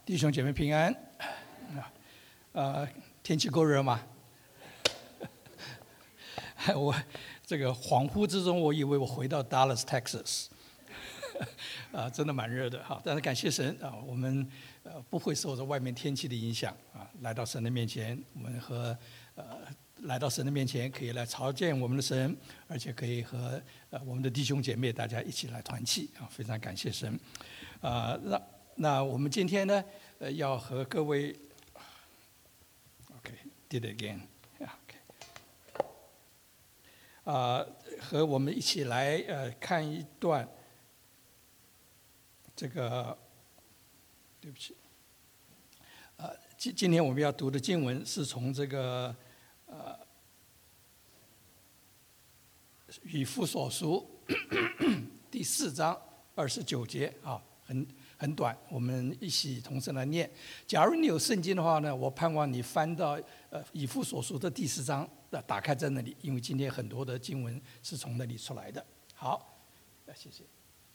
弟兄姐妹平安。天气够热吗？我这个恍惚之中，我以为我回到 Dallas, Texas， 真的蛮热的哈。但是感谢神啊，我们不会受着外面天气的影响啊，来到神的面前，我们来到神的面前，可以来朝见我们的神，而且可以和我们的弟兄姐妹大家一起来团契啊，非常感谢神。那我们今天呢，要和各位 ，did it again， 和我们一起来看一段这个，对不起，今天我们要读的经文是从这个以弗所书第4章29节啊，很短，我们一起同声来念。假如你有圣经的话呢，我盼望你翻到以弗所书的第4章，打开在那里，因为今天很多的经文是从那里出来的。好，谢谢。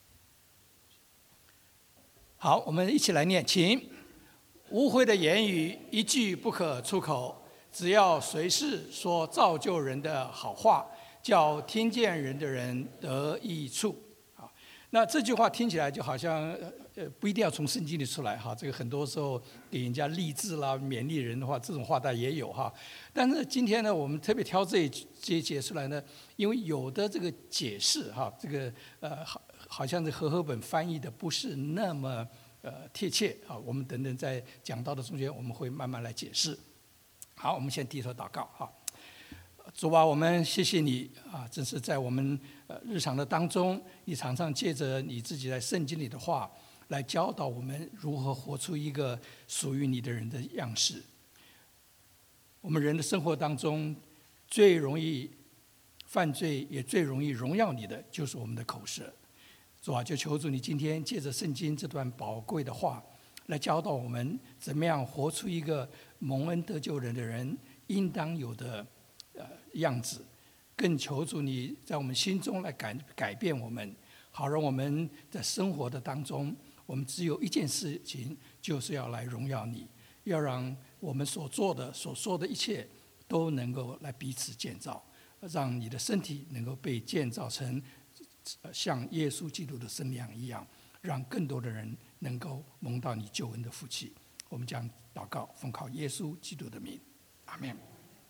好，我们一起来念，请。污秽的言语一句不可出口，只要随时说造就人的好话，叫听见人的人得益处。好，那这句话听起来就好像不一定要从圣经里出来哈，这个很多时候给人家励志啦、勉励人的话，这种话当然也有哈。但是今天呢，我们特别挑这一节出来呢，因为有的这个解释哈，这个好像是和合本翻译的不是那么贴切啊，我们等等在讲道的中间，我们会慢慢来解释。好，我们先低头祷告哈。主啊，我们谢谢你啊！真是在我们日常的当中，你常常借着你自己在圣经里的话，来教导我们如何活出一个属于你的人的样式。我们人的生活当中，最容易犯罪，也最容易荣耀你的，就是我们的口舌。主啊，就求主你今天借着圣经这段宝贵的话，来教导我们怎么样活出一个蒙恩得救人的人应当有的样子。更求主你在我们心中来改变我们，好让我们在生活的当中，我们只有一件事情，就是要来荣耀你，要让我们所做的、所说的一切都能够来彼此建造，让你的身体能够被建造成像耶稣基督的身量一样，让更多的人能够蒙到你救恩的福气。我们将祷告奉靠耶稣基督的名，阿们。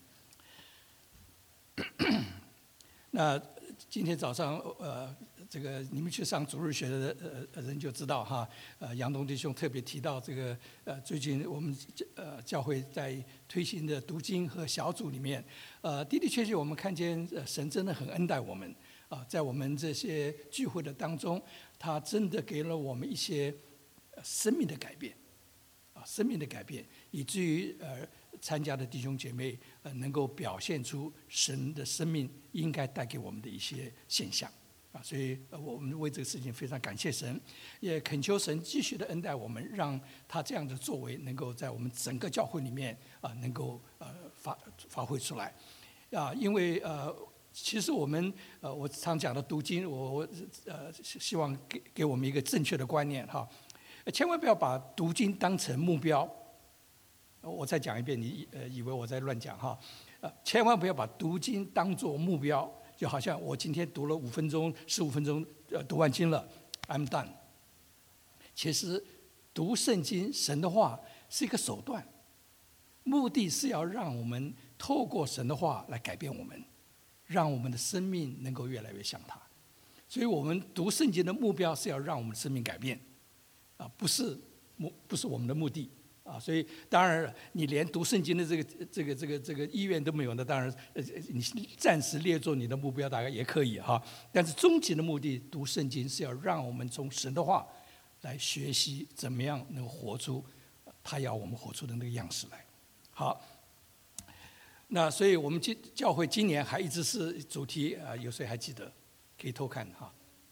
那今天早上这个你们去上主日学的人就知道哈，杨东弟兄特别提到这个最近我们教会在推行的读经和小组里面，的确我们看见神真的很恩待我们啊，在我们这些聚会的当中，他真的给了我们一些生命的改变啊，生命的改变，以至于参加的弟兄姐妹能够表现出神的生命应该带给我们的一些现象啊，所以我们为这个事情非常感谢神，也恳求神继续的恩待我们，让他这样的作为能够在我们整个教会里面能够发挥出来啊，因为其实我常讲的读经，我希望给我们一个正确的观念哈，千万不要把读经当成目标。我再讲一遍，你以为我在乱讲哈？千万不要把读经当作目标，就好像我今天读了5分钟、15分钟，读完经了 ，I'm done。其实读圣经、神的话是一个手段，目的是要让我们透过神的话来改变我们，让我们的生命能够越来越像他。所以我们读圣经的目标是要让我们的生命改变，啊，不是我们的目的。啊，所以当然，你连读圣经的这个意愿都没有，那当然，你暂时列作你的目标，大概也可以哈。但是终极的目的，读圣经是要让我们从神的话来学习，怎么样能活出他要我们活出的那个样式来。好，那所以我们教会今年还一直是主题啊，有谁还记得？可以偷看哈。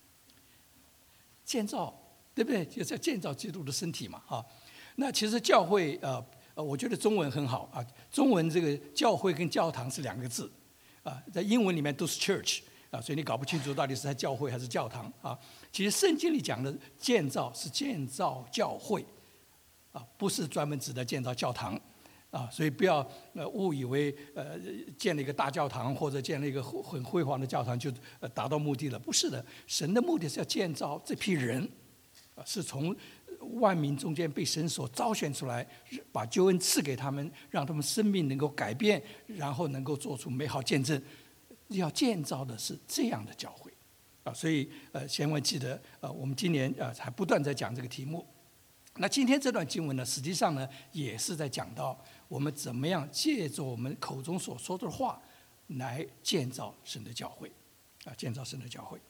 建造，对不对？就是要建造基督的身体嘛，哈。那其实教会我觉得中文很好啊，中文这个教会跟教堂是2个字啊，在英文里面都是 church 啊，所以你搞不清楚到底是在教会还是教堂啊。其实圣经里讲的建造是建造教会不是专门指的建造教堂。所以不要误以为建了一个大教堂或者建了一个很辉煌的教堂就达到目的了，不是的。神的目的是要建造这批人，是从万民中间被神所招选出来，把救恩赐给他们，让他们生命能够改变，然后能够做出美好见证。要建造的是这样的教会所以千万记得我们今年还不断在讲这个题目。那今天这段经文呢，实际上呢也是在讲到我们怎么样借着我们口中所说的话来建造神的教会建造神的教会。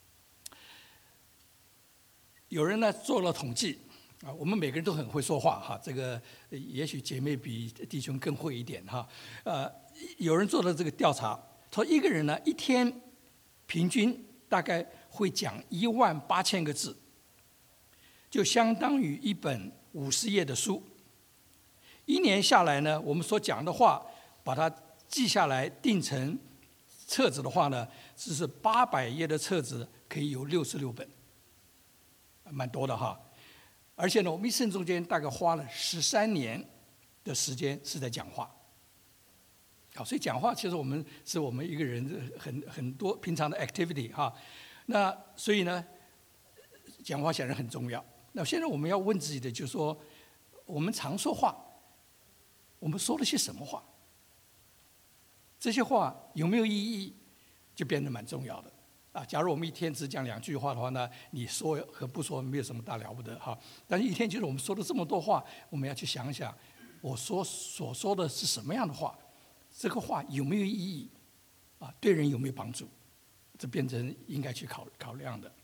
有人呢做了统计我们每个人都很会说话这个也许姐妹比弟兄更会一点有人做了这个调查，说一个人呢一天平均大概会讲18000个字，就相当于一本50页的书。一年下来呢，我们所讲的话，把它记下来，定成册子的话呢，这是800页的册子，可以有66本，蛮多的而且呢，我们一生中间大概花了13年的时间是在讲话。所以讲话其实是我们一个人很多平常的 activity 那所以呢，讲话显然很重要。那现在我们要问自己的就是说，我们常说话，我们说了些什么话？这些话有没有意义，就变得蛮重要的假如我们一天只讲2句话的话呢，你说和不说没有什么大了不得但是一天就是我们说了这么多话，我们要去想想，我所说的是什么样的话，这个话有没有意义对人有没有帮助，这变成应该去考量的。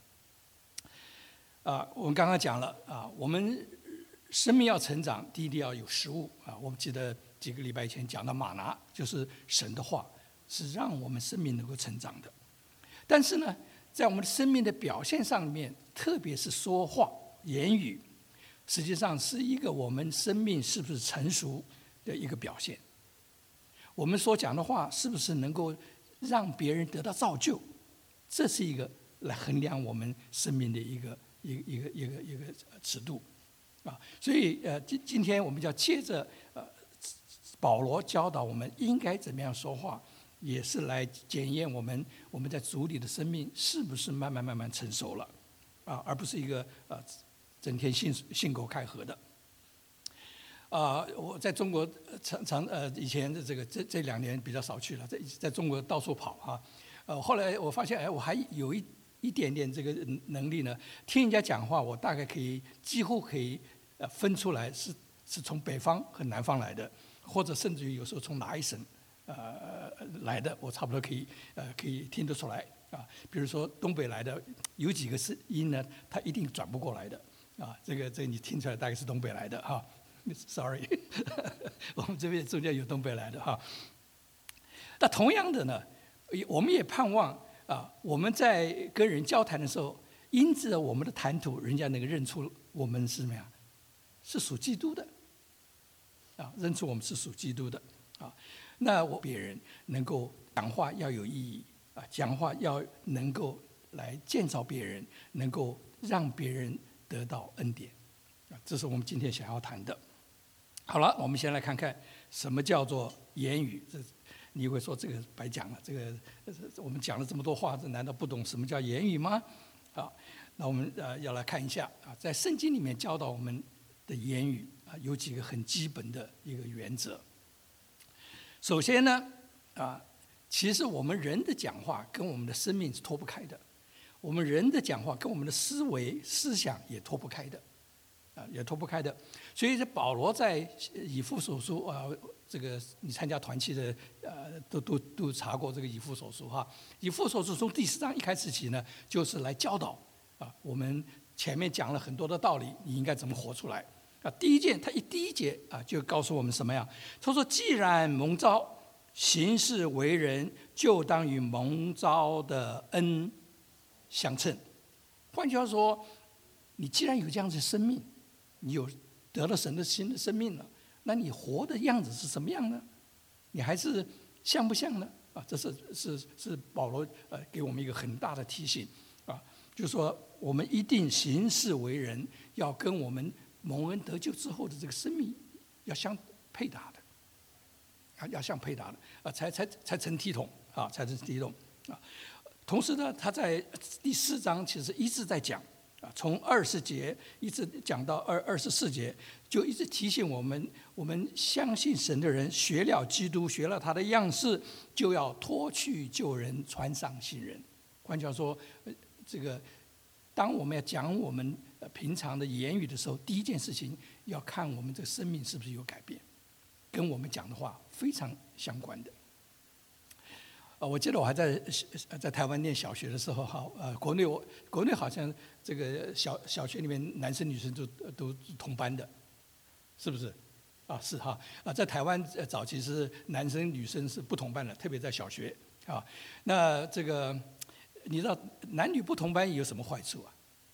我们刚刚讲了我们生命要成长，第一要有食物我们记得几个礼拜以前讲到玛拿，就是神的话是让我们生命能够成长的。但是呢，在我们的生命的表现上面，特别是说话言语，实际上是一个我们生命是不是成熟的一个表现。我们所讲的话是不是能够让别人得到造就，这是一个来衡量我们生命的一个尺度所以今天我们就要借着保罗教导我们应该怎么样说话，也是来检验我们在主里的生命是不是慢慢成熟了而不是一个整天信口开河的。我在中国以前的这2年比较少去了，在中国到处跑后来我发现我还有一点点这个能力呢，听人家讲话，我大概几乎可以分出来是从北方和南方来的，或者甚至于有时候从哪一省来的，我差不多可以听得出来比如说东北来的有几个音呢，它一定转不过来的这个你听出来大概是东北来的Sorry 我们这边中间有东北来的那同样的呢，我们也盼望我们在跟人交谈的时候，因着我们的谈吐，人家能够认出我们是什么样，是属基督的认出我们是属基督的那别人能够讲话要有意义讲话要能够来建造别人，能够让别人得到恩典这是我们今天想要谈的。好了，我们先来看看什么叫做言语。你会说这个白讲了，这个我们讲了这么多话，这难道不懂什么叫言语吗？那我们要来看一下在圣经里面教导我们的言语有几个很基本的一个原则。首先呢其实我们人的讲话跟我们的生命是脱不开的，我们人的讲话跟我们的思维思想也脱不开的也脱不开的。所以保罗在以弗所书这个你参加团契的都查过这个以弗所书以弗所书从第4章一开始起呢，就是来教导我们前面讲了很多的道理，你应该怎么活出来第一节就告诉我们什么样？他说：“既然蒙召行事为人，就当与蒙召的恩相称。”换句话说，你既然有这样的生命，你有得了神的新的生命了，那你活的样子是什么样呢？你还是像不像呢？这是保罗给我们一个很大的提醒就是说我们一定行事为人要跟我们蒙恩得救之后的这个生命要相配搭的，要相配搭的，才成体统啊，才成体统啊。同时呢，他在第4章其实一直在讲啊，从20节一直讲到24节，就一直提醒我们相信神的人，学了基督，学了他的样式，就要脱去旧人，穿上新人。换句话说，这个当我们要讲我们平常的言语的时候，第一件事情要看我们这个生命是不是有改变，跟我们讲的话非常相关的。我记得我还在台湾念小学的时候，国内好像这个小学里面男生女生都同班的，是不是？啊，是哈啊，在台湾早期是男生女生是不同班的，特别在小学啊。那这个你知道男女不同班有什么坏处啊？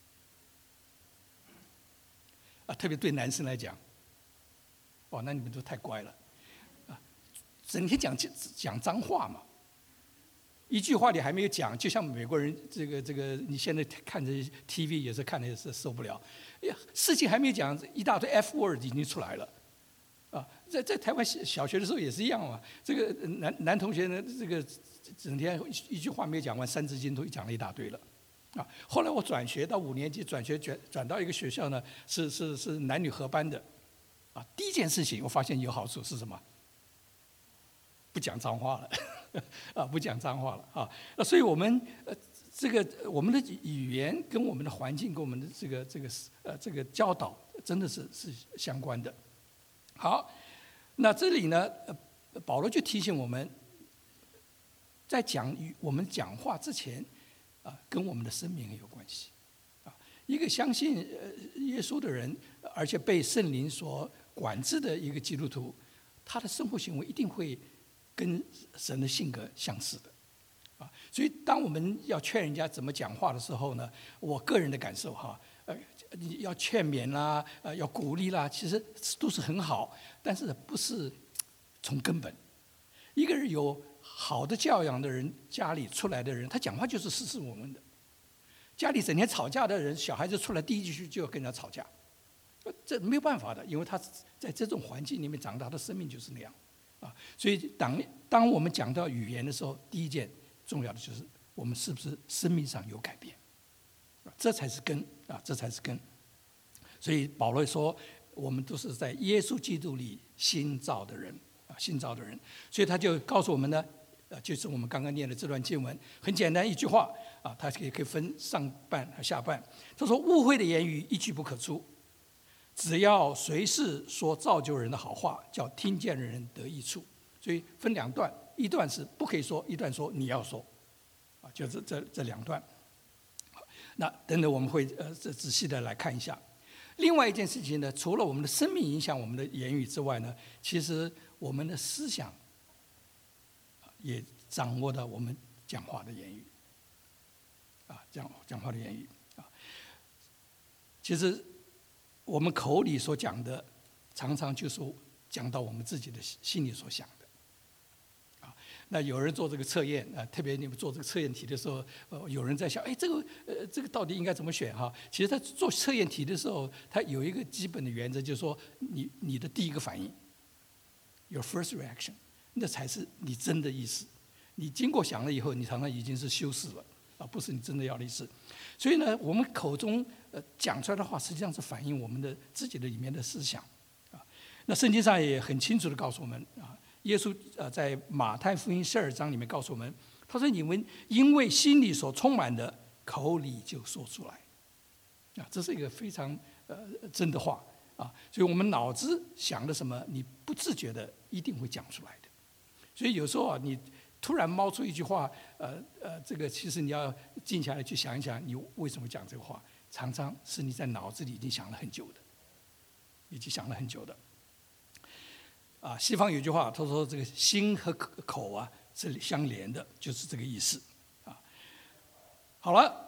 啊，特别对男生来讲，哇，那你们都太乖了啊，整天讲脏话嘛。一句话你还没有讲，就像美国人这个，你现在看着 TV 也是看的也是受不了，事情还没有讲，一大堆 F word 已经出来了，啊，在台湾小学的时候也是一样嘛。这个男同学呢，这个整天一句话没有讲完，三字经都讲了一大堆了，啊。后来我转学到5年级，转到一个学校呢，是男女合班的，啊，第一件事情我发现有好处是什么？不讲脏话了。啊，不讲脏话了啊！所以我们我们的语言跟我们的环境跟我们的这个教导真的是相关的。好，那这里呢，保罗就提醒我们，在我们讲话之前啊，跟我们的生命很有关系啊。一个相信耶稣的人，而且被圣灵所管制的一个基督徒，他的生活行为一定会跟神的性格相似的，啊，所以当我们要劝人家怎么讲话的时候呢，我个人的感受哈，你要劝勉啦，要鼓励啦，其实都是很好，但是不是从根本。一个人有好的教养的人，家里出来的人，他讲话就是斯斯文文的。家里整天吵架的人，小孩子出来第一句就要跟人家吵架，这没有办法的，因为他在这种环境里面长大，他的生命就是那样。啊，所以当我们讲到语言的时候，第一件重要的就是我们是不是生命上有改变，这才是根啊，这才是根。所以保罗说，我们都是在耶稣基督里新造的人啊，新造的人。所以他就告诉我们呢，就是我们刚刚念的这段经文，很简单一句话啊，它可以分上半和下半。他说：污秽的言语一句不可出。只要随时说造就人的好话，叫听见的人得益处。所以分2段，一段是不可以说，一段说你要说，啊，就是这2段。那等等我们会仔细的来看一下。另外一件事情呢，除了我们的生命影响我们的言语之外呢，其实我们的思想也掌握到我们讲话的言语，啊，讲话的言语啊，其实。我们口里所讲的，常常就是讲到我们自己的心里所想的，啊，那有人做这个测验啊，特别你们做这个测验题的时候，有人在想，哎，这个到底应该怎么选哈？其实他做测验题的时候，他有一个基本的原则，就是说你的第一个反应 ，your first reaction， 那才是你真的意思。你经过想了以后，你常常已经是修饰了。啊，不是你真的要的意思，所以呢，我们口中讲出来的话，实际上是反映我们的自己的里面的思想，啊，那圣经上也很清楚的告诉我们啊，耶稣在马太福音12章里面告诉我们，他说：“你们因为心里所充满的，口里就说出来。”啊，这是一个非常真的话啊，所以我们脑子想的什么，你不自觉的一定会讲出来的，所以有时候啊，你。突然冒出一句话，这个其实你要静下来去想一想，你为什么讲这个话？常常是你在脑子里已经想了很久的，已经想了很久的。啊，西方有句话，他说这个心和口啊是相连的，就是这个意思。啊，好了，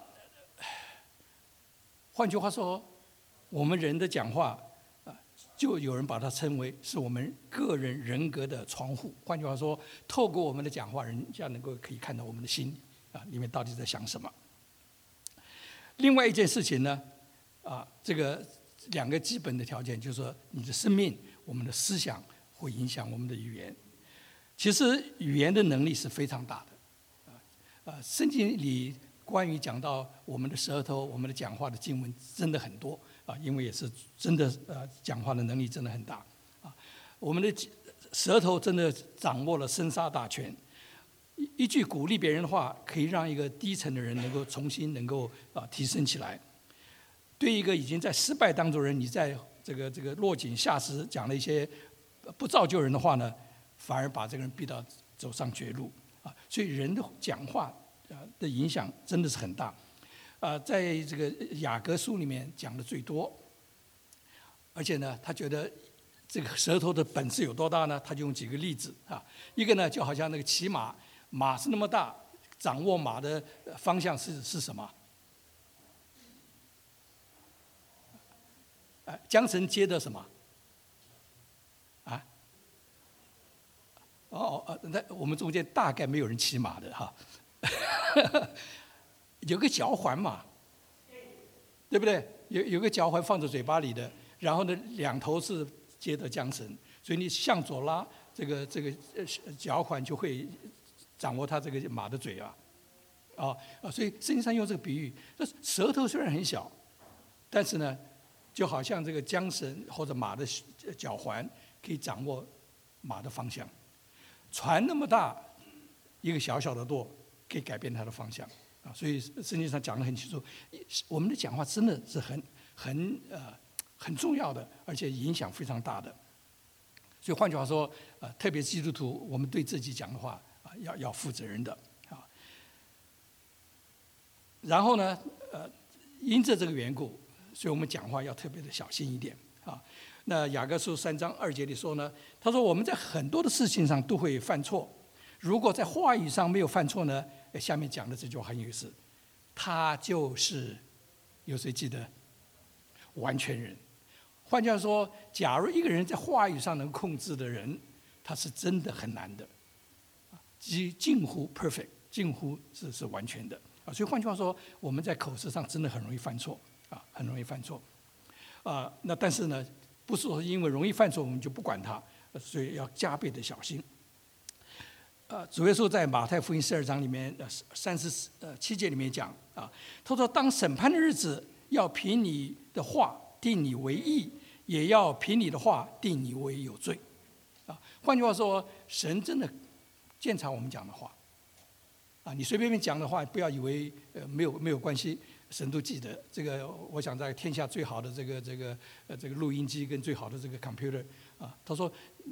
换句话说，我们人的讲话。就有人把它称为是我们个人人格的窗户。换句话说，透过我们的讲话，人家可以看到我们的心啊里面到底在想什么。另外一件事情呢，啊，这个两个基本的条件，就是说你的生命、我们的思想会影响我们的语言。其实语言的能力是非常大的，圣经里关于讲到我们的舌头、我们的讲话的经文真的很多啊，因为也是真的讲话的能力真的很大啊。我们的舌头真的掌握了生杀大权，一句鼓励别人的话，可以让一个低沉的人能够重新能够提升起来。对一个已经在失败当中的人，你在这个落井下石讲了一些不造就人的话呢，反而把这个人逼到走上绝路啊！所以人的讲话的影响真的是很大在这个雅各书里面讲的最多，而且呢，他觉得这个舌头的本事有多大呢？他就用几个例子啊，一个呢就好像那个骑马，马是那么大，掌握马的方向是什么？缰绳接的什么？啊？那我们中间大概没有人骑马的哈，有个脚环嘛，对不对？有个脚环放在嘴巴里的，然后呢，两头是接的缰绳，所以你向左拉，这个脚环就会掌握它这个马的嘴所以圣经上用这个比喻，舌头虽然很小，但是呢，就好像这个缰绳或者马的脚环可以掌握马的方向。船那么大，一个小小的舵可以改变它的方向所以圣经上讲得很清楚，我们的讲话真的是很重要的，而且影响非常大的。所以换句话说，特别基督徒，我们对自己讲的话要负责任的然后呢，因着这个缘故，所以我们讲话要特别的小心一点那雅各书3章2节里说呢，他说我们在很多的事情上都会犯错，如果在话语上没有犯错呢，下面讲的这句话很有意思，他就是有谁记得？完全人。换句话说，假如一个人在话语上能控制的人，他是真的很难的，近乎 perfect， 近乎是完全的所以换句话说，我们在口舌上真的很容易犯错很容易犯错那但是呢，不是说因为容易犯错我们就不管它，所以要加倍的小心。主耶稣在马太福音12章里面37节里面讲他说当审判的日子，要凭你的话定你为义，也要凭你的话定你为有罪换句话说，神真的鉴察我们讲的话你随便讲的话，不要以为没有关系，神都记得。这个我想在天下最好的这个录音机跟最好的这个 computer 他说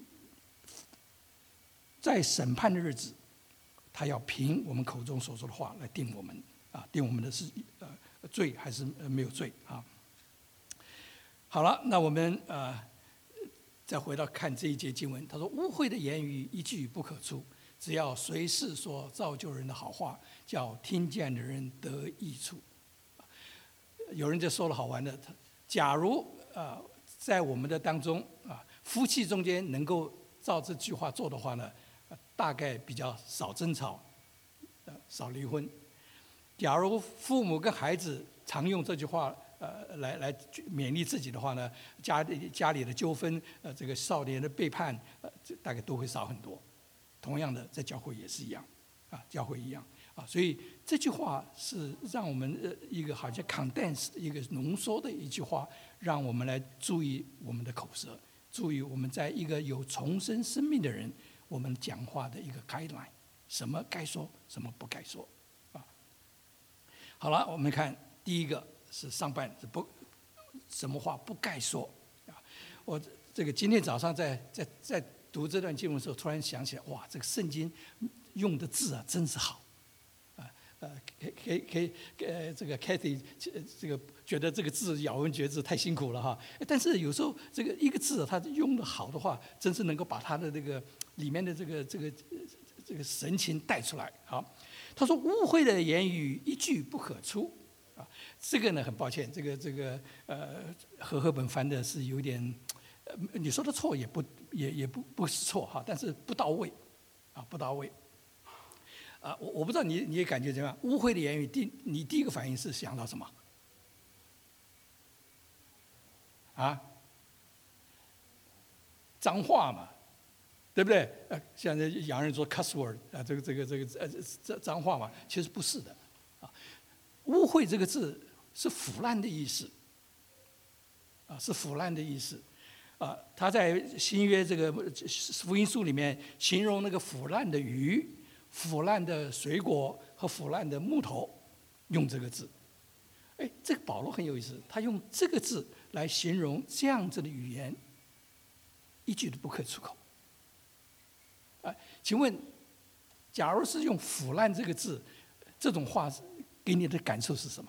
在审判的日子，他要凭我们口中所说的话来定我们定我们的是罪还是没有罪好了，那我们再回到看这一节经文，他说污秽的言语一句不可出，只要随时说造就人的好话，叫听见的人得益处。有人就说了好玩的，假如在我们的当中夫妻中间能够照这句话做的话呢，大概比较少争吵，少离婚。假如父母跟孩子常用这句话来勉励自己的话呢，家里的纠纷这个少年的背叛大概都会少很多。同样的，在教会也是一样教会一样所以这句话是让我们一个好像 condense 一个浓缩的一句话，让我们来注意我们的口舌，注意我们在一个有重生生命的人，我们讲话的一个 guideline， 什么该说，什么不该说好了，我们看第一个是上半是不什么话不该说我这个今天早上在读这段经文的时候，突然想起来，哇，这个圣经用的字真是好这个 Kathy 这个觉得这个字咬文嚼字太辛苦了哈，但是有时候这个一个字他用的好的话，真是能够把他的这个里面的这个神情带出来他说污秽的言语一句不可出这个呢很抱歉，这个和合本翻的是有点你说的错也不是错但是不到位不到位我不知道你也感觉怎么样？污秽的言语，你第一个反应是想到什么？ 啊，脏话嘛，对不对？现在洋人说 cuss word 啊，这脏话嘛，其实不是的啊。污秽这个字是腐烂的意思啊，是腐烂的意思啊。他在新约这个福音书里面形容那个腐烂的鱼、腐烂的水果和腐烂的木头，用这个字。哎，这个保罗很有意思，他用这个字来形容这样子的语言，一句都不可出口。请问，假如是用腐烂这个字，这种话给你的感受是什么？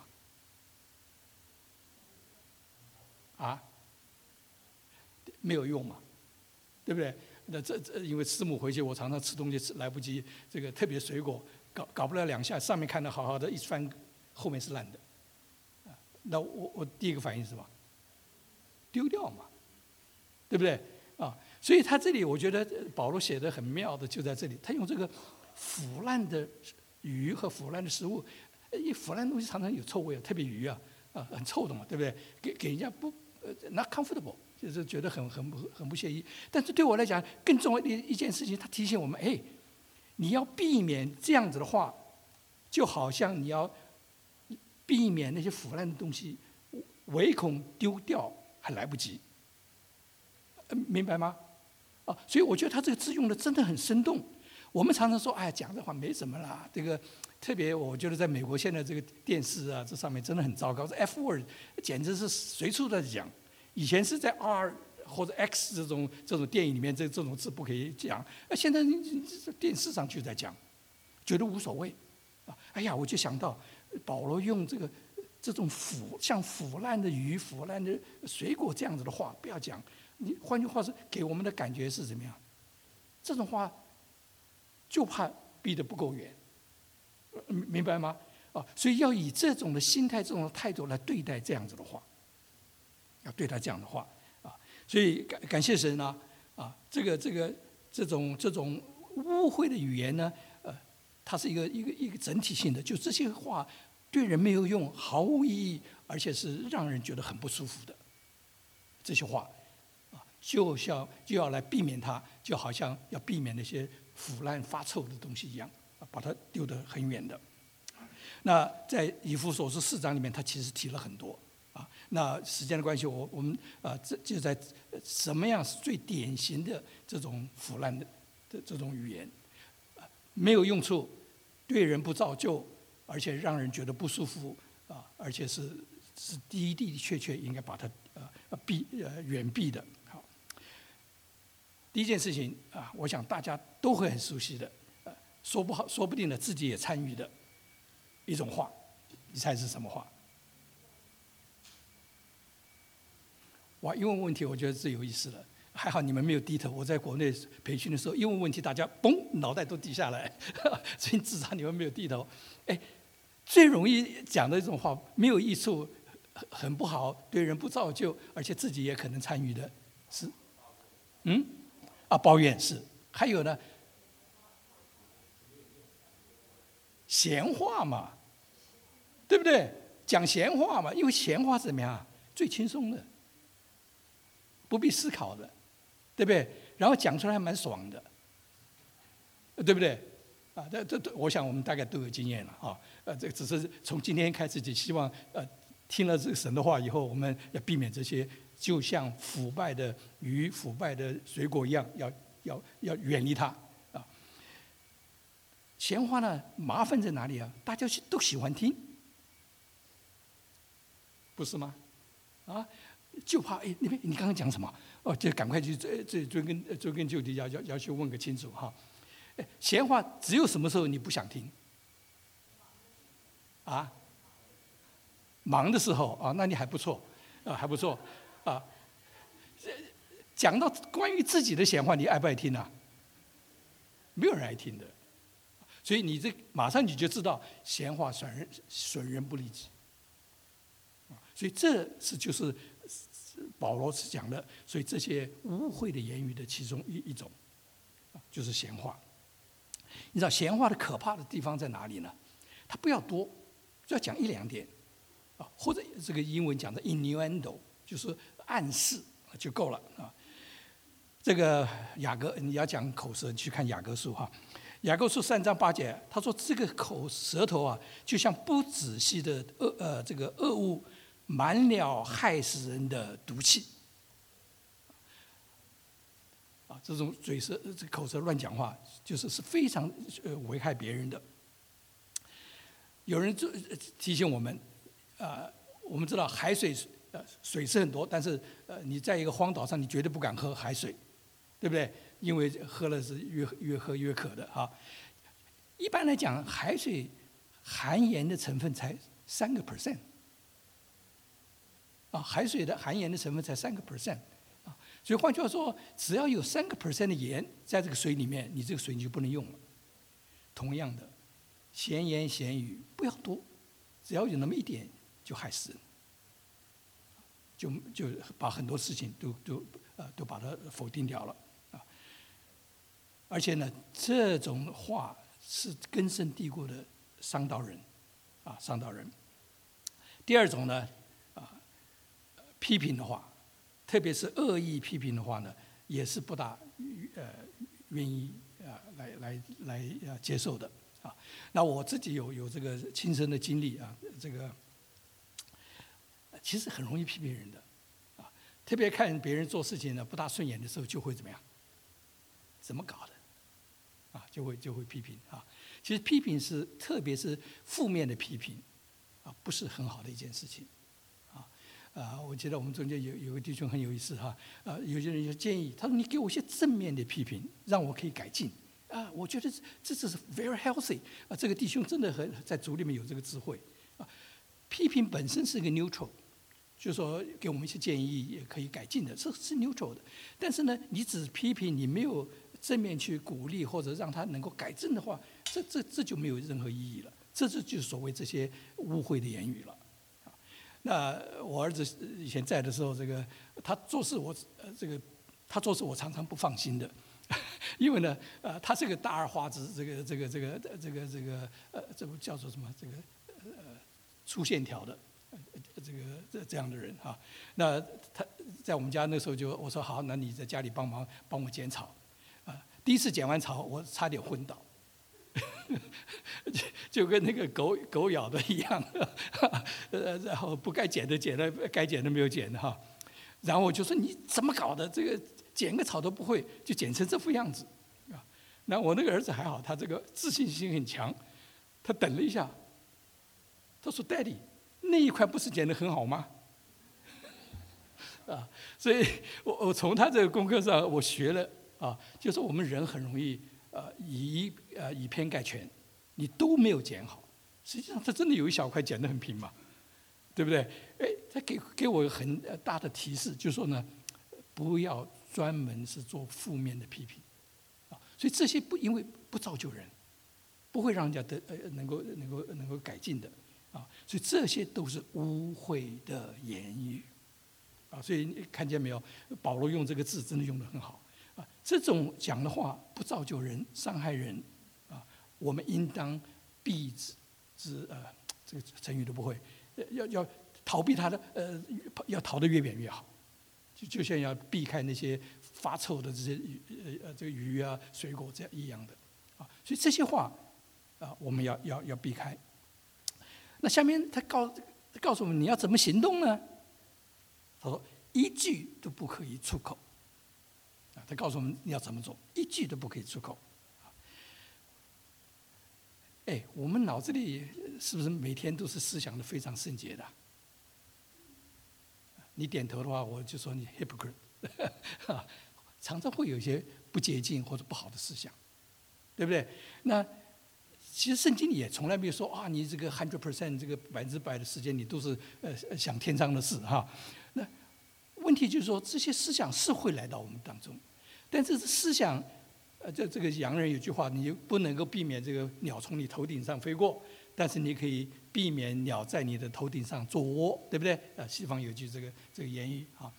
啊？没有用嘛，对不对？那这因为师母回去，我常常吃东西来不及，这个特别水果搞不了2下，上面看得好好的，一翻后面是烂的。那我第一个反应是什么？丢掉嘛，对不对啊？所以他这里我觉得保罗写的很妙的就在这里，他用这个腐烂的鱼和腐烂的食物，腐烂的东西常常有臭味，特别鱼啊很臭的嘛，对不对？给人家不not comfortable， 就是觉得很不惬意。但是对我来讲，更重要的一件事情，他提醒我们：哎，你要避免这样子的话，就好像你要避免那些腐烂的东西，唯恐丢掉还来不及。明白吗？所以我觉得他这个字用的真的很生动。我们常常说，哎，讲这话没什么啦。这个特别，我觉得在美国现在这个电视啊，这上面真的很糟糕。这 F word 简直是随处在讲。以前是在 R 或者 X 这种电影里面，这种字不可以讲。现在电视上就在讲，觉得无所谓。哎呀，我就想到保罗用这种像腐烂的鱼、腐烂的水果这样子的话，不要讲。你换句话是给我们的感觉是怎么样？这种话就怕逼得不够远，明白吗？所以要以这种的心态、这种的态度来对待这样子的话，要对待这样的话啊。所以感谢神啊这种污秽的语言呢，它是一个整体性的，就这些话对人没有用、毫无意义，而且是让人觉得很不舒服的这些话。就要来避免它，就好像要避免那些腐烂发臭的东西一样，把它丢得很远的。那在以弗所书4章里面，他其实提了很多啊。那时间的关系，我们这就在什么样是最典型的这种腐烂的这种语言，没有用处，对人不造就，而且让人觉得不舒服啊，而且是的确应该把它远避的。第一件事情啊，我想大家都会很熟悉的，说不定呢自己也参与的一种话，你猜是什么话？哇，英文问题我觉得最有意思了，还好你们没有低头。我在国内培训的时候，英文问题大家嘣脑袋都低下来，所以至少你们没有低头。哎，最容易讲的一种话，没有益处，很不好，对人不造就，而且自己也可能参与的是，抱怨是，还有呢，闲话嘛，对不对？讲闲话嘛，因为闲话是怎么样？最轻松的，不必思考的，对不对？然后讲出来还蛮爽的，对不对？这，我想我们大概都有经验了啊。这只是从今天开始，就希望听了这个神的话以后，我们要避免这些。就像腐败的鱼、腐败的水果一样，要远离它啊。闲话呢，麻烦在哪里啊？大家都喜欢听，不是吗？啊，就怕你刚刚讲什么？就赶快去追根究底，要去问个清楚哈。闲话只有什么时候你不想听？啊，忙的时候啊，那你还不错还不错。讲到关于自己的闲话，你爱不爱听啊？没有人爱听的，所以你马上你就知道闲话损人不利己。所以这就是保罗是讲的，所以这些污秽的言语的其中一种，就是闲话。你知道闲话的可怕的地方在哪里呢？它不要多，就要讲1-2点或者这个英文讲的 innuendo。 就是暗示就够了啊。这个雅各，你要讲口舌，你去看雅各书哈。雅各书3章8节，他说这个舌头啊，就像不仔细的这个恶物，满了害死人的毒气。啊，这种嘴舌、这口舌乱讲话，是非常危害别人的。有人提醒我们，我们知道海水水是很多，但是你在一个荒岛上，你绝对不敢喝海水，对不对？因为喝了是越喝越渴的哈。一般来讲，海水含盐的成分才3%，啊，海水的含盐的成分才3%，啊，所以换句话说，只要有3% 的盐在这个水里面，你这个水你就不能用了。同样的，闲言闲语不要多，只要有那么一点就害死人，就把很多事情都把它否定掉了啊！而且呢，这种话是根深蒂固的伤到人，啊，伤到人。第二种呢，批评的话，特别是恶意批评的话呢，也是不大愿意来接受的啊。那我自己有这个亲身的经历啊，这个其实很容易批评人的啊，特别看别人做事情呢不大顺眼的时候，就会怎么样？怎么搞的？啊，就会批评啊。其实批评特别是负面的批评啊，不是很好的一件事情啊。我记得我们中间有个弟兄很有意思哈，有些人就建议他说：“你给我一些正面的批评，让我可以改进。”啊，我觉得这是 very healthy 啊。这个弟兄真的在主里面有这个智慧啊。批评本身是一个 neutral， 就是说给我们一些建议也可以改进的，是 neutral 的。但是呢，你只批评，你没有正面去鼓励或者让他能够改正的话，这就没有任何意义了。这就是所谓这些污秽的言语了。那我儿子以前在的时候，这个他做事他做事我常常不放心的，因为呢，他是个大而化之，这不叫做什么？这个粗线条的，这样的人哈。那他在我们家那时候我说好，那你在家里帮我剪草，啊，第一次剪完草，我差点昏倒。就跟那个狗咬的一样，然后不该剪的剪了，该剪的没有剪的哈。然后我就说你怎么搞的？这个剪个草都不会，就剪成这副样子啊！那我那个儿子还好，他这个自信心很强，他等了一下，他说 ：“Daddy， 那一块不是剪得很好吗？”啊，所以我从他这个功课上我学了啊，就是我们人很容易以偏概全，你都没有剪好，实际上他真的有一小块剪得很平嘛，对不对？哎，他给我很大的提示，就是说呢，不要专门是做负面的批评，啊，所以这些因为不造就人，不会让人家能够改进的，啊，所以这些都是污秽的言语，啊，所以你看见没有？保罗用这个字真的用得很好。啊，这种讲的话不造就人，伤害人，啊，我们应当避之，这个成语都不会，要逃避他的，要逃得越远越好，就像要避开那些发臭的这些这个鱼啊、水果这样一样的，啊，所以这些话啊，我们要避开。那下面他告诉我们你要怎么行动呢？他说一句都不可以出口。他告诉我们你要怎么做，一句都不可以出口。哎，我们脑子里是不是每天都是思想的非常圣洁的？你点头的话，我就说你 hypocrite， 常常会有一些不洁净或者不好的思想，对不对？那其实圣经里也从来没有说啊，你这个 100% 这个100%的时间你都是想天上的事哈。那问题就是说，这些思想是会来到我们当中，但是思想，这个洋人有句话，你不能够避免这个鸟从你头顶上飞过，但是你可以避免鸟在你的头顶上做窝，对不对？西方有句这个言语啊。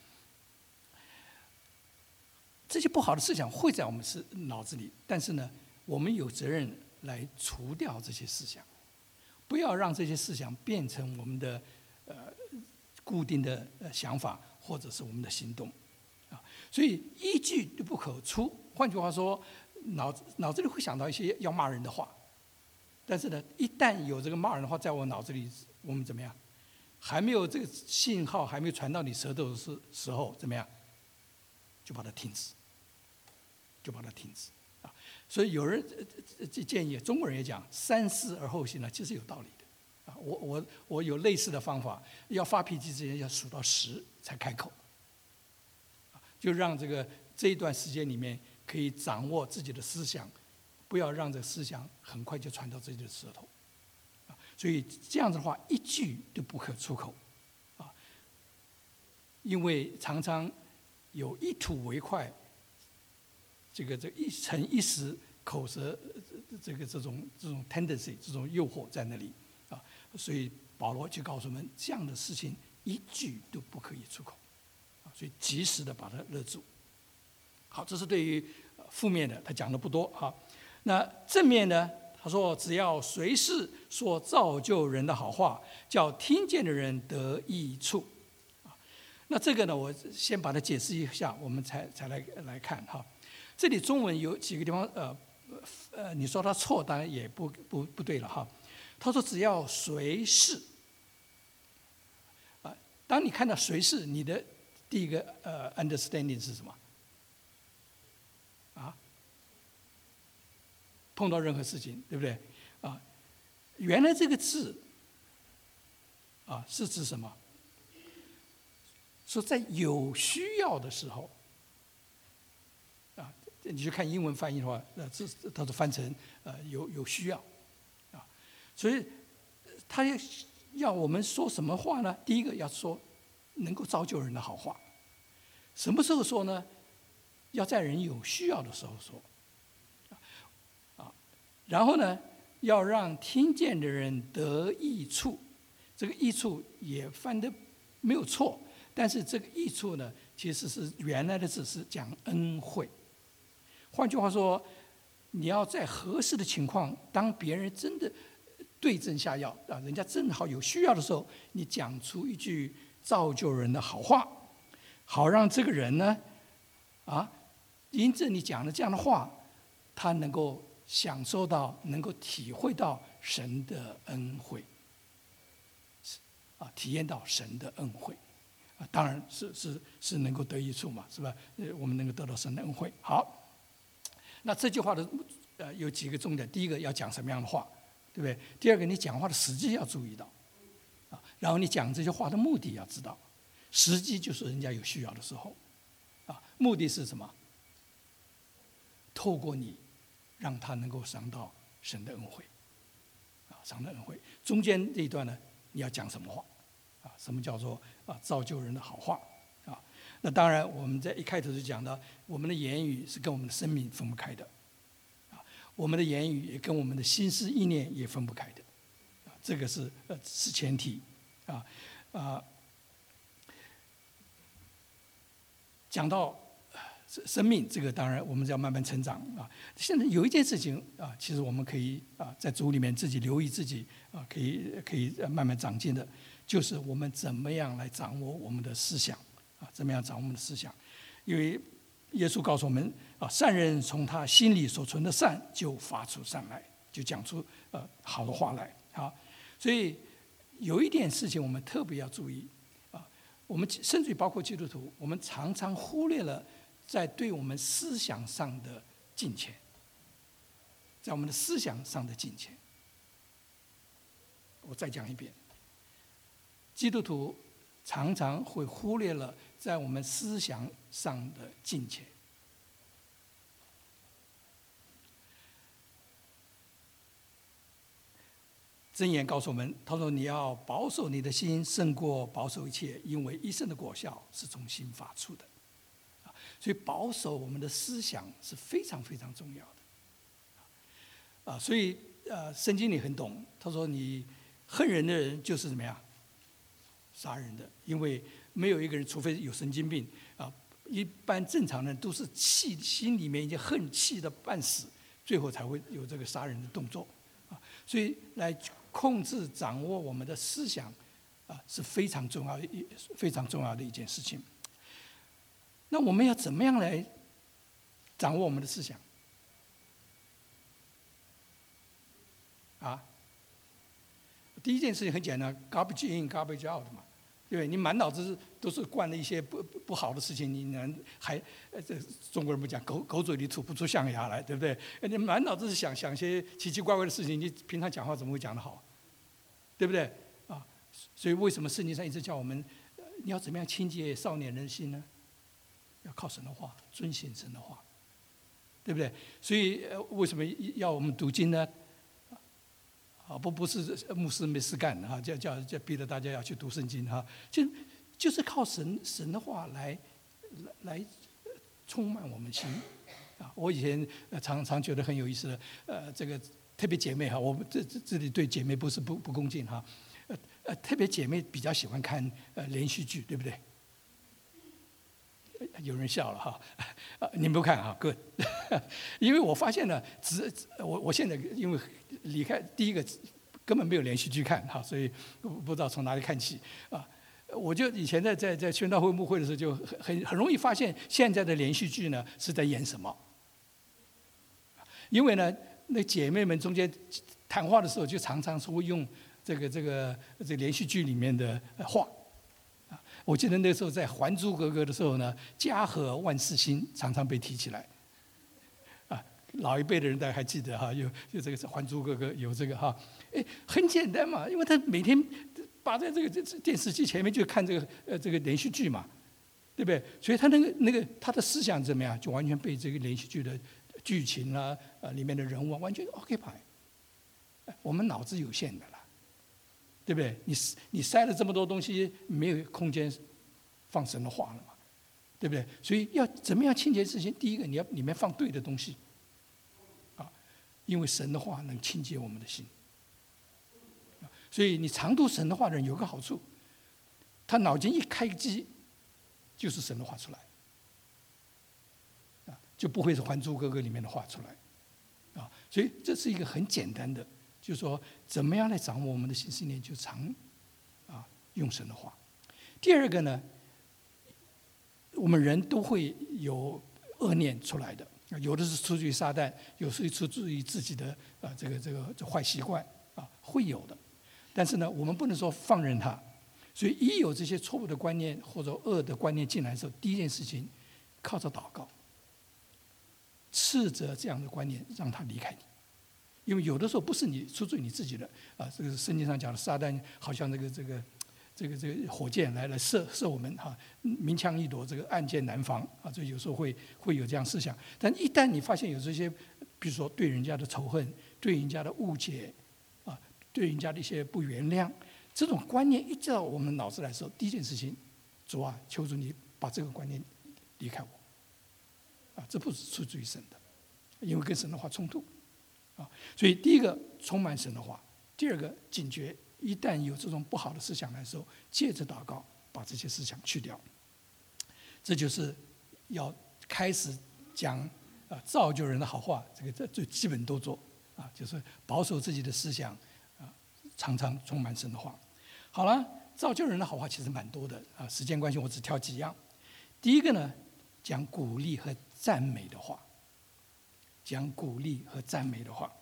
这些不好的思想会在我们脑子里，但是呢，我们有责任来除掉这些思想，不要让这些思想变成我们的固定的想法或者是我们的行动，所以一句都不可出。换句话说，脑子里会想到一些要骂人的话，但是呢，一旦有这个骂人的话在我脑子里，我们怎么样？还没有这个信号还没有传到你舌头的时候，怎么样？就把它停止，啊！所以有人建议，中国人也讲“三思而后行”呢，其实有道理的。啊，我有类似的方法，要发脾气之前要数到10才开口，就让这一段时间里面可以掌握自己的思想，不要让这个思想很快就传到自己的舌头。所以这样子的话，一句都不可出口，啊，因为常常有一吐为快，这一逞一时口舌，这种 tendency 这种诱惑在那里啊，所以保罗就告诉我们，这样的事情一句都不可以出口，啊，所以及时的把它勒住。好，这是对于负面的，他讲的不多哈。那正面呢？他说：“只要随时说造就人的好话，叫听见的人得益处。”那这个呢，我先把它解释一下，我们才来看哈。这里中文有几个地方，你说他错，当然也不对了哈。他说：“只要随时。”啊，当你看到随时，你的第一个understanding 是什么？啊？碰到任何事情，对不对？啊，原来这个字啊是指什么？说在有需要的时候，啊，你去看英文翻译的话，它是翻成有需要，啊，所以他要我们说什么话呢？第一个要说能够造就人的好话，什么时候说呢？要在人有需要的时候说。然后呢，要让听见的人得益处，这个益处也翻得没有错，但是这个益处呢，其实是原来的字是讲恩惠。换句话说，你要在合适的情况，当别人真的对症下药啊，人家正好有需要的时候，你讲出一句造就人的好话，好让这个人呢，啊，因着你讲的这样的话，他能够享受到，能够体会到神的恩惠，啊，体验到神的恩惠，啊，当然是能够得益处嘛，是吧？我们能够得到神的恩惠。好，那这句话的有几个重点，第一个要讲什么样的话，对不对？第二个，你讲话的时机要注意到，啊，然后你讲这些话的目的要知道，时机就是人家有需要的时候，啊，目的是什么？透过你。让他能够尝到神的恩惠，啊，神的恩惠。中间这一段呢，你要讲什么话？啊，什么叫做造就人的好话？啊，那当然我们在一开头就讲到，我们的言语是跟我们的生命分不开的，啊，我们的言语也跟我们的心思意念也分不开的，啊，这个是前提，讲到。生命这个当然我们要慢慢成长啊。现在有一件事情啊，其实我们可以在主里面自己留意自己啊，可以慢慢长进的，就是我们怎么样来掌握我们的思想啊，怎么样掌握我们的思想？因为耶稣告诉我们啊，善人从他心里所存的善就发出善来，就讲出好的话来啊。所以有一点事情我们特别要注意啊，我们甚至于包括基督徒，我们常常忽略了。在对我们思想上的敬虔，在我们的思想上的敬虔，我再讲一遍，基督徒常常会忽略了在我们思想上的敬虔。箴言告诉我们，他说：“你要保守你的心，胜过保守一切，因为一生的果效是从心发出的。”所以保守我们的思想是非常非常重要的，啊，所以圣经里很懂，他说你恨人的人就是怎么样，杀人的，因为没有一个人，除非有神经病啊，一般正常人都是心里面已经恨气的半死，最后才会有这个杀人的动作，啊，所以来控制掌握我们的思想， 是非常重要的一件事情。那我们要怎么样来掌握我们的思想？第一件事情很简单 ，garbage in, garbage out 嘛，对不对？你满脑子都是灌了一些不好的事情，你还这中国人不讲狗嘴里吐不出象牙来，对不对？你满脑子是想些奇奇怪怪的事情，你平常讲话怎么会讲得好？对不对？所以为什么圣经上一直叫我们，你要怎么样清洁少年人的心呢？要靠神的话，遵行神的话，对不对？所以为什么要我们读经呢？不是牧师没事干叫逼着大家要去读圣经就是靠神的话来充满我们心我以前常觉得很有意思的这个特别姐妹我们这里对姐妹不是不恭敬特别姐妹比较喜欢看连续剧，对不对？有人笑了你们不看good 因为我发现呢，我现在因为离开第一个根本没有连续剧看所以不知道从哪里看起我就以前在宣道会牧会的时候，就很容易发现现在的连续剧呢是在演什么。因为呢，那姐妹们中间谈话的时候，就常常是会用这连续剧里面的话。我记得那时候在《还珠格格》的时候呢，家和万事兴常常被提起来。老一辈的人大家还记得有这个《还珠格格》有这个很简单嘛，因为他每天把在这个电视机前面就看这个连续剧嘛，对不对？所以他他的思想怎么样，就完全被这个连续剧的剧情里面的人物完全 occupy。我们脑子有限的啦，对不对？你塞了这么多东西，没有空间放神的话了嘛，对不对？所以要怎么样清洁自己？第一个，你要里面放对的东西，因为神的话能清洁我们的心。所以你常读神的话的人有个好处，他脑筋一开机，就是神的话出来，就不会是《还珠格格》里面的话出来，所以这是一个很简单的，就是说怎么样来掌握我们的心思念，就常用神的话。第二个呢，我们人都会有恶念出来的，有的是出自于撒旦，有时出自于自己的这个坏习惯会有的。但是呢，我们不能说放任它，所以一有这些错误的观念或者恶的观念进来的时候，第一件事情靠着祷告，斥责这样的观念，让它离开你。因为有的时候不是你出自于你自己的这个圣经上讲的撒旦好像这个火箭来射我们明枪易躲，这个暗箭难防这有时候会有这样思想。但一旦你发现有这些，比如说对人家的仇恨、对人家的误解对人家的一些不原谅，这种观念一到我们脑子来的时候，第一件事情，主求主你把这个观念离开我这不是出自于神的，因为跟神的话冲突所以第一个充满神的话，第二个警觉，一旦有这种不好的思想来的时候，借着祷告把这些思想去掉。这就是要开始讲造就人的好话，这最基本都做就是保守自己的思想常常充满神的话。好了，造就人的好话其实蛮多的时间关系我只挑几样。第一个呢，讲鼓励和赞美的话，讲鼓励和赞美的话。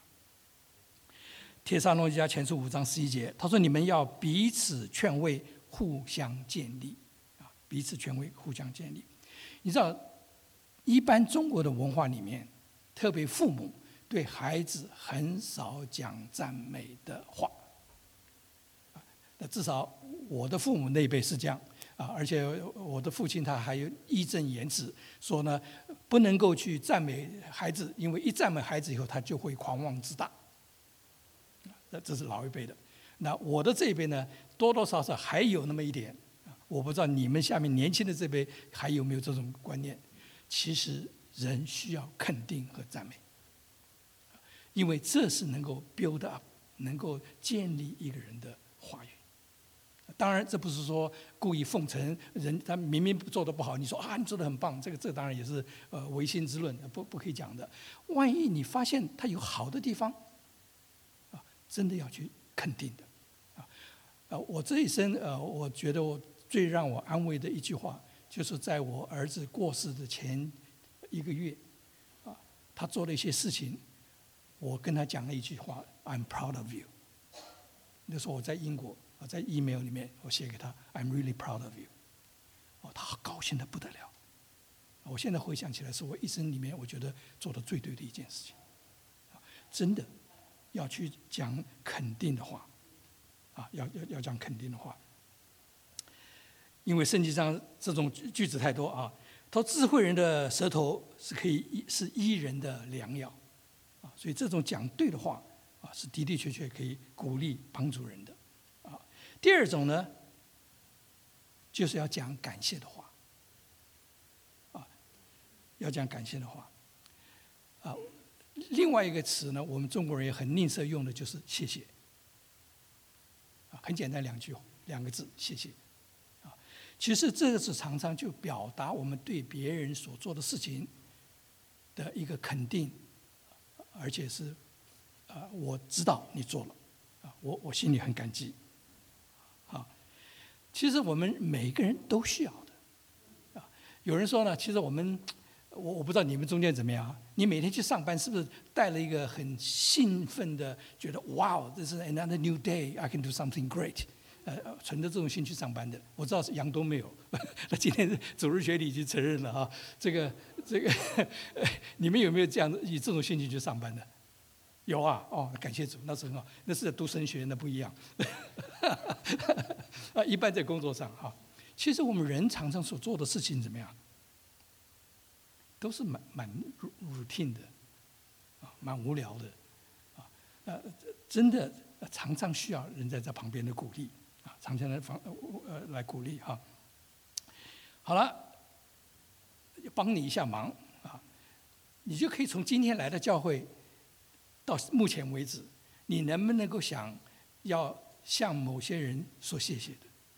帖撒罗尼迦前书5章11节，他说：“你们要彼此劝慰，互相建立。”彼此劝慰，互相建立。你知道，一般中国的文化里面，特别父母对孩子很少讲赞美的话。那至少我的父母那一辈是这样而且我的父亲他还有义正言辞说呢，不能够去赞美孩子，因为一赞美孩子以后，他就会狂妄自大。这是老一辈的。那我的这一辈呢，多多少少还有那么一点。我不知道你们下面年轻的这辈还有没有这种观念。其实人需要肯定和赞美，因为这是能够 build up， 能够建立一个人的话语。当然这不是说故意奉承人，他明明做得不好，你说你做得很棒，这当然也是唯心之论，不可以讲的。万一你发现他有好的地方真的要去肯定的我这一生我觉得我最让我安慰的一句话，就是在我儿子过世的前1个月，他做了一些事情，我跟他讲了一句话 ：“I'm proud of you。”那时候我在英国，在 email 里面我写给他 ：“I'm really proud of you。”他高兴得不得了。我现在回想起来，是我一生里面我觉得做的最对的一件事情。真的要去讲肯定的话，要讲肯定的话，因为圣经上这种句子太多啊。他说智慧人的舌头是医人的良药，所以这种讲对的话是的的确确可以鼓励帮助人的。第二种呢，就是要讲感谢的话，要讲感谢的话，另外一个词呢，我们中国人也很吝啬用的就是谢谢，很简单两个字，谢谢。其实这个是常常就表达我们对别人所做的事情的一个肯定，而且是我知道你做了，我心里很感激。其实我们每个人都需要的。有人说呢，其实我不知道你们中间怎么样，你每天去上班是不是带了一个很兴奋的，觉得哇，这是 another new day, I can do something great，存着这种心去上班的。我知道是杨东没有，那今天主日学里已经承认了啊。这个，你们有没有这样以这种心情去上班的？有啊，感谢主，那是很好，那是读神学，那不一样。一般在工作上哈，其实我们人常常所做的事情怎么样，都是蛮 routine 的，蛮无聊的，真的常常需要人在这旁边的鼓励，常常来鼓励哈。好了，帮你一下忙你就可以从今天来的教会到目前为止，你能不能够想要向某些人说谢谢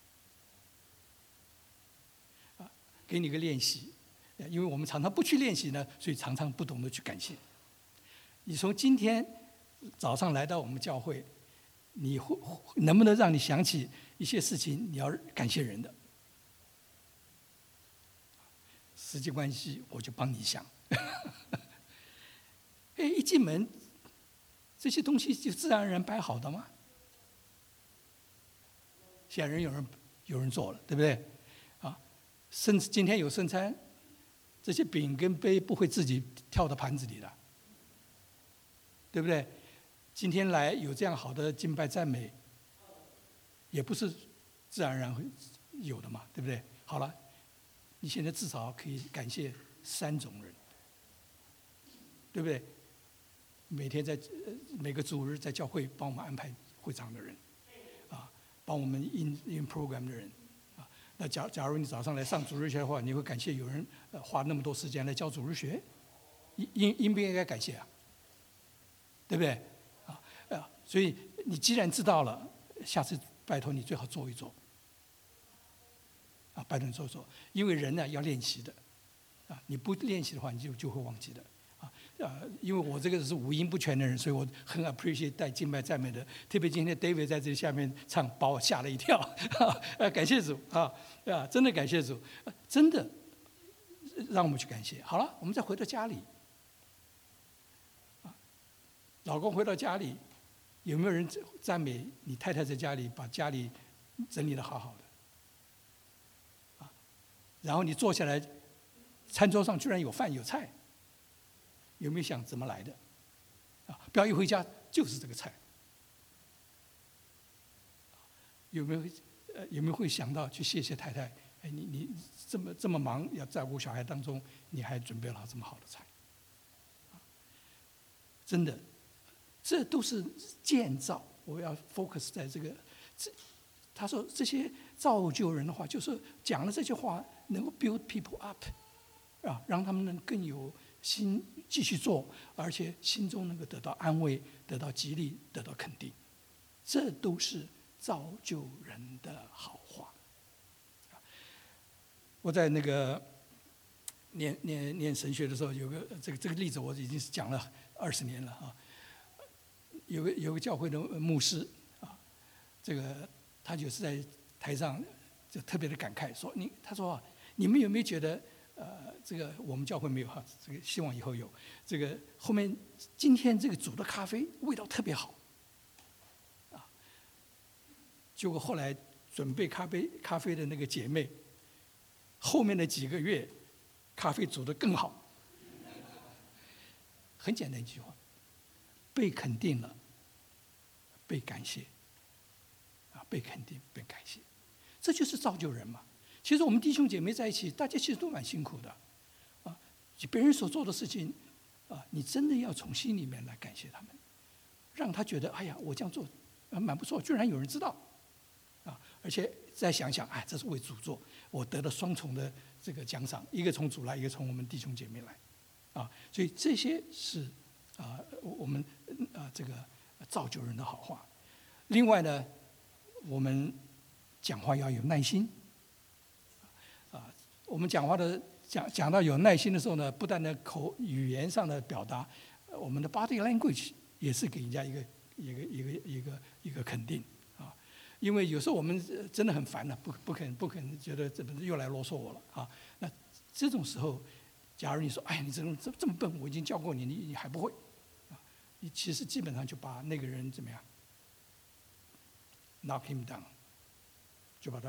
的？给你个练习，因为我们常常不去练习呢，所以常常不懂得去感谢。你从今天早上来到我们教会，你能不能让你想起一些事情，你要感谢人的？时间关系，我就帮你想。一进门，这些东西就自然而然摆好的吗？显然有人做了，对不对？甚至今天有圣餐，这些饼跟杯不会自己跳到盘子里的，对不对？今天来有这样好的敬拜赞美，也不是自然而然会有的嘛，对不对？好了，你现在至少可以感谢3种人，对不对？每个主日在教会帮我们安排会场的人，帮我们 in program 的人，那假如你早上来上主日学的话，你会感谢有人花那么多时间来教主日学，应不应该感谢啊？对不对？所以你既然知道了，下次拜托你最好做一做，拜托你做一做，因为人呢要练习的，你不练习的话，你就会忘记的。因为我这个是五音不全的人，所以我很 appreciate 带敬拜赞美的。特别今天 David 在这下面唱，把我吓了一跳。感谢主真的感谢主，真的让我们去感谢。好了，我们再回到家里，老公回到家里，有没有人赞美你太太在家里把家里整理得好好的？然后你坐下来，餐桌上居然有饭有菜。有没有想怎么来的？不要一回家就是这个菜。有没有会想到去谢谢太太？你这么忙要照顾小孩当中，你还准备了这么好的菜？真的，这都是建造。我要 focus 在这个。他说这些造就人的话，就是讲了这句话，能够 build people up，让他们能更有心继续做，而且心中能够得到安慰，得到激励，得到肯定，这都是造就人的好话。我在那个念神学的时候，有个这个例子，我已经讲了20年了有个教会的牧师这个他就是在台上就特别的感慨说：“他说啊，你们有没有觉得这个我们教会没有哈，这个希望以后有。这个后面今天这个煮的咖啡味道特别好，啊，结果后来准备咖啡的那个姐妹，后面的几个月咖啡煮得更好。”很简单一句话，被肯定了，被感谢，被肯定，被感谢，这就是造就人嘛。其实我们弟兄姐妹在一起，大家其实都蛮辛苦的，别人所做的事情，你真的要从心里面来感谢他们，让他觉得，哎呀，我这样做蛮不错，居然有人知道，而且再想想，哎，这是为主做，我得了双重的这个奖赏，一个从主来，一个从我们弟兄姐妹来，所以这些是我们这个造就人的好话。另外呢，我们讲话要有耐心，我们讲话的讲到有耐心的时候呢，不但的语言上的表达，我们的 body language 也是给人家一个肯定啊。因为有时候我们真的很烦了，不肯觉得这又来啰嗦我了啊。那这种时候，假如你说，哎呀，你这么笨，我已经教过你，你还不会啊，你其实基本上就把那个人怎么样 knock him down， 就把他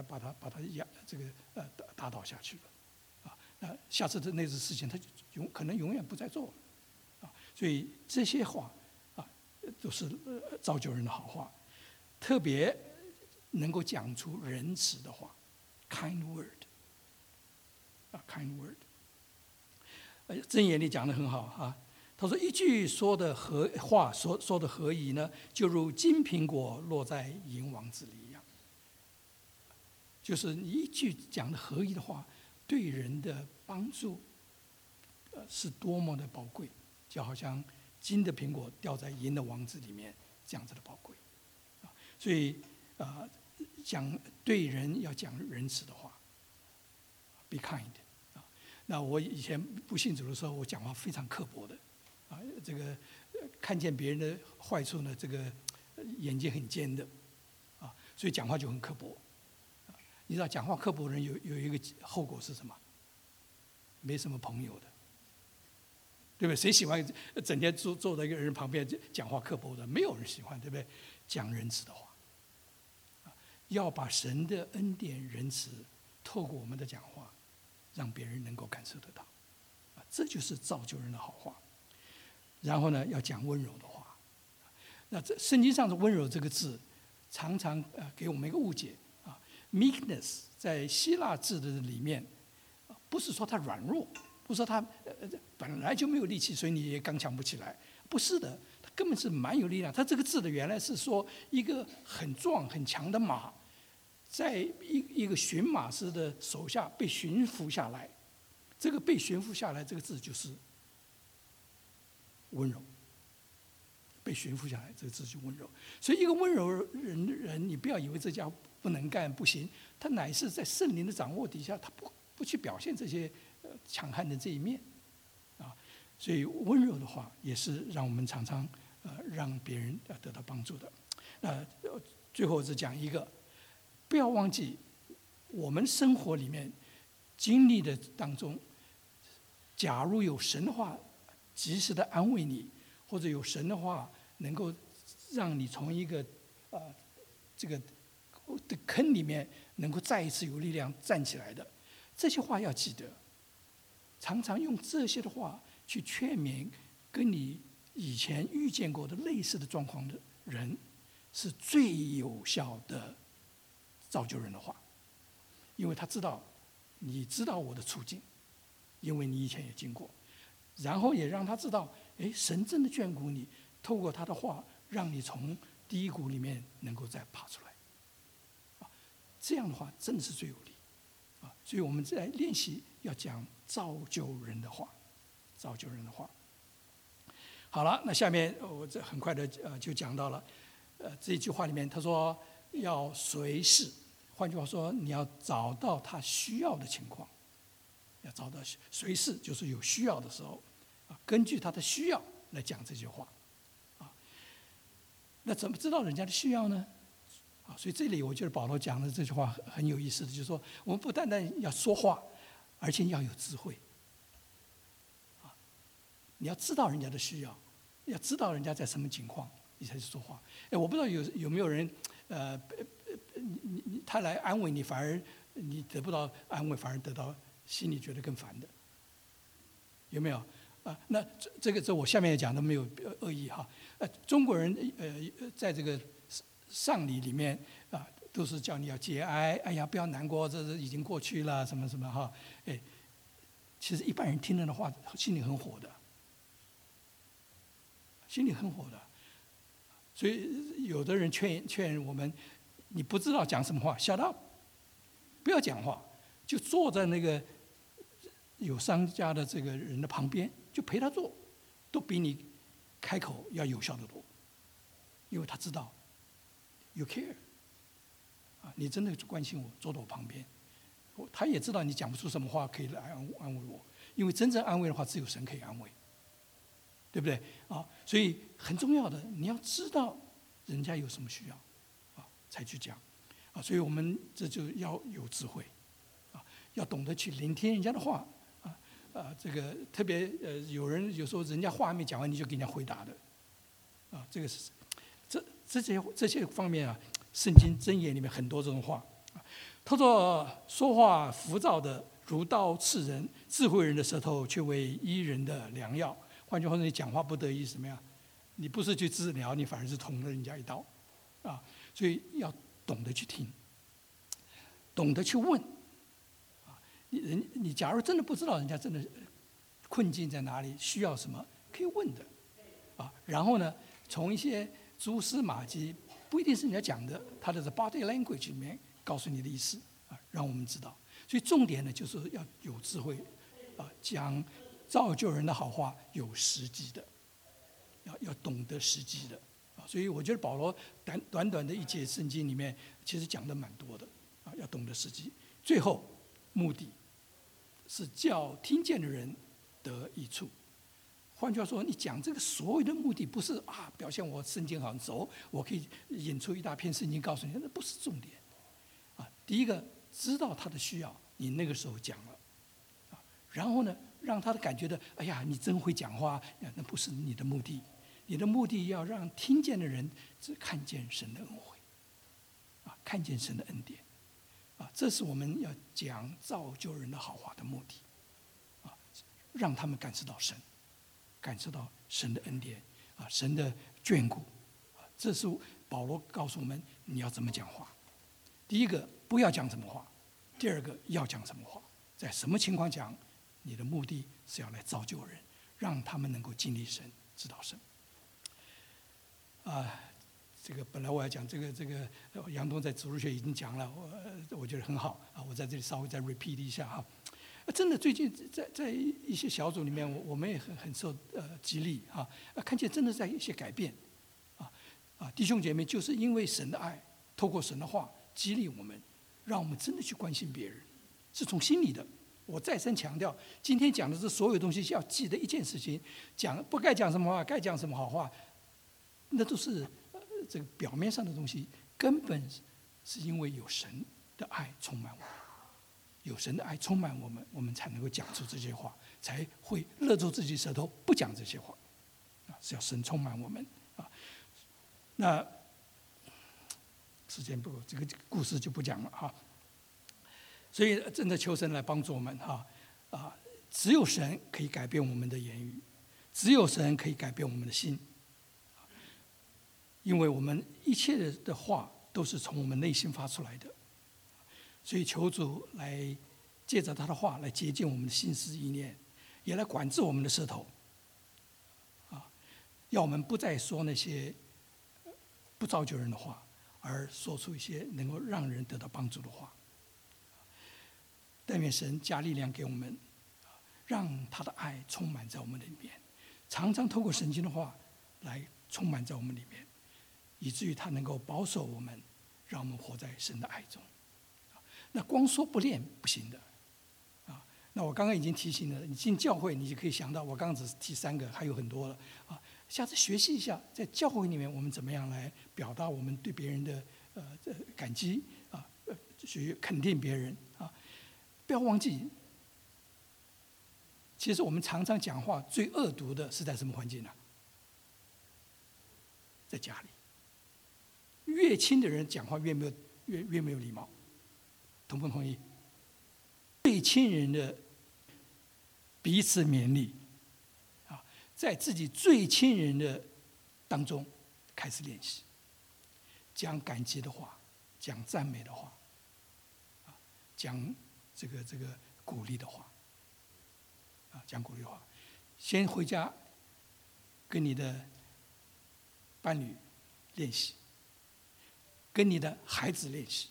打倒下去了。那下次的那次事情，他就可能永远不再做了，所以这些话都是造就人的好话，特别能够讲出仁慈的话 ，kind word，kind word。箴言里讲得很好啊，他说一句说的话说的合宜呢，就如金苹果落在银网子里一样，就是你一句讲的合宜的话，对人的帮助，是多么的宝贵，就好像金的苹果掉在银的网子里面这样子的宝贵，所以讲对人要讲仁慈的话 ，be kind。那我以前不信主的时候，我讲话非常刻薄的，这个看见别人的坏处呢，这个眼睛很尖的，所以讲话就很刻薄。你知道讲话刻薄的人有一个后果是什么？没什么朋友的，对不对？谁喜欢整天坐在一个人旁边讲话刻薄的？没有人喜欢，对不对？讲仁慈的话，要把神的恩典仁慈透过我们的讲话，让别人能够感受得到，这就是造就人的好话。然后呢，要讲温柔的话。那这圣经上的温柔这个字，常常给我们一个误解啊。meekness 在希腊字的里面，不是说他软弱，不是说他本来就没有力气，所以你也刚强不起来，不是的，他根本是蛮有力量。他这个字的原来是说一个很壮很强的马，在一个驯马师的手下被驯服下来，这个被驯服下来这个字就是温柔。被驯服下来，这个字就温柔。所以一个温柔人，你不要以为这家伙不能干不行，他乃是在圣灵的掌握底下，他不去表现这些强悍的这一面啊。所以温柔的话，也是让我们常常让别人得到帮助的。那最后是讲一个，不要忘记我们生活里面经历的当中，假如有神的话及时的安慰你，或者有神的话能够让你从一个这个的坑里面能够再一次有力量站起来的，这些话要记得，常常用这些的话去劝勉跟你以前遇见过的类似的状况的人，是最有效的造就人的话。因为他知道你知道我的处境，因为你以前也经过，然后也让他知道，神真的眷顾你，透过他的话让你从低谷里面能够再爬出来，这样的话真的是最有力，所以我们在练习要讲造就人的话，造就人的话。好了，那下面我这很快的就讲到了，这一句话里面他说要随事，换句话说，你要找到他需要的情况，要找到随事，就是有需要的时候，根据他的需要来讲这句话，那怎么知道人家的需要呢？ 啊，所以这里我觉得保罗讲的这句话很有意思的，就是说我们不单单要说话，而且要有智慧。啊，你要知道人家的需要，要知道人家在什么情况，你才去说话。哎，我不知道有没有人，他来安慰你，反而你得不到安慰，反而得到心里觉得更烦的，有没有？啊，那这我下面讲的没有恶意哈。中国人在这个丧礼里面啊，都是叫你要节哀，哎呀不要难过，这是已经过去了，什么什么哈。哎，其实一般人听了的话，心里很火的，心里很火的。所以有的人劝我们，你不知道讲什么话 ，shut up， 不要讲话，就坐在那个有商家的这个人的旁边，就陪他做，都比你开口要有效的多，因为他知道 you care， 啊，你真的关心我，坐在我旁边，他也知道你讲不出什么话可以来安慰我，因为真正安慰的话，只有神可以安慰，对不对？啊，所以很重要的，你要知道人家有什么需要，啊，才去讲，啊，所以我们这就要有智慧，啊，要懂得去聆听人家的话。这个特别有人有时候人家话还没讲完，你就给人家回答的，啊，这个是这些方面啊，圣经箴言里面很多这种话啊。他说说话浮躁的如刀刺人，智慧人的舌头却为医人的良药。换句话说，你讲话不得已什么样？你不是去治疗，你反而是捅了人家一刀，啊，所以要懂得去听，懂得去问。你假如真的不知道人家真的困境在哪里，需要什么，可以问的，啊，然后呢，从一些蛛丝马迹，不一定是人家讲的，他的 body language 里面告诉你的意思，啊，让我们知道。所以重点呢，就是要有智慧，啊，讲造就人的好话，有时机的，要懂得时机的，啊，所以我觉得保罗短短的一节圣经里面，其实讲的蛮多的，啊，要懂得时机。最后目的是叫听见的人得益处。换句话说，你讲这个所有的目的不是啊，表现我圣经很熟，我可以引出一大篇圣经告诉你，那不是重点。啊，第一个知道他的需要，你那个时候讲了，啊，然后呢，让他感觉到，哎呀，你真会讲话，那不是你的目的，你的目的要让听见的人只看见神的恩惠，啊，看见神的恩典。啊，这是我们要讲造就人的好话的目的，啊，让他们感受到神，感受到神的恩典，啊，神的眷顾，啊，这是保罗告诉我们你要怎么讲话。第一个，不要讲什么话；第二个，要讲什么话，在什么情况讲，你的目的是要来造就人，让他们能够经历神，知道神。啊。这个本来我要讲这个杨东在主日学已经讲了，我觉得很好啊，我在这里稍微再 repeat 一下哈。真的最近在一些小组里面，我们也很受激励啊，看见真的在一些改变，弟兄姐妹就是因为神的爱，透过神的话激励我们，让我们真的去关心别人，是从心里的。我再三强调，今天讲的这所有东西要记得一件事情，讲不该讲什么话，该讲什么好话，那都是。这个表面上的东西，根本是因为有神的爱充满我们，有神的爱充满我们，我们才能够讲出这些话，才会勒住自己舌头不讲这些话，啊，是要神充满我们啊。那时间不够，这个故事就不讲了哈。所以真的求神来帮助我们哈啊，只有神可以改变我们的言语，只有神可以改变我们的心。因为我们一切的话都是从我们内心发出来的，所以求主来借着他的话来洁净我们的心思意念，也来管制我们的舌头，啊，要我们不再说那些不造就人的话，而说出一些能够让人得到帮助的话。但愿神加力量给我们，让他的爱充满在我们里面，常常透过圣经的话来充满在我们里面。以至于他能够保守我们，让我们活在神的爱中。那光说不练不行的，啊，那我刚刚已经提醒了，你进教会你就可以想到，我刚刚只是提3个，还有很多了啊。下次学习一下，在教会里面我们怎么样来表达我们对别人的感激啊，去肯定别人啊。不要忘记，其实我们常常讲话最恶毒的是在什么环境呢？在家里。越亲的人讲话越没有礼貌，同不同意？最亲人的彼此勉励啊，在自己最亲人的当中开始练习，讲感激的话，讲赞美的话，啊，讲这个鼓励的话，啊，讲鼓励的话，先回家跟你的伴侣练习，跟你的孩子练习，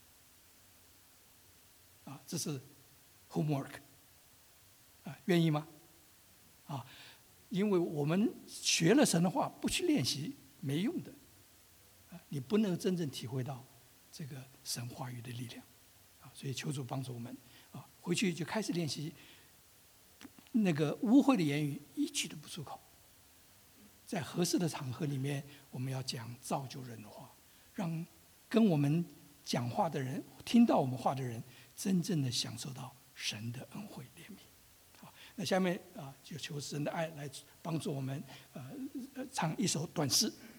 啊，这是 homework， 啊，愿意吗？啊，因为我们学了神的话，不去练习没用的，啊，你不能真正体会到这个神话语的力量，啊，所以求主帮助我们，啊，回去就开始练习，那个污秽的言语一句都不出口，在合适的场合里面，我们要讲造就人的话，让跟我们讲话的人，听到我们话的人，真正的享受到神的恩惠怜悯。好，那下面啊，就求神的爱来帮助我们，唱一首短诗。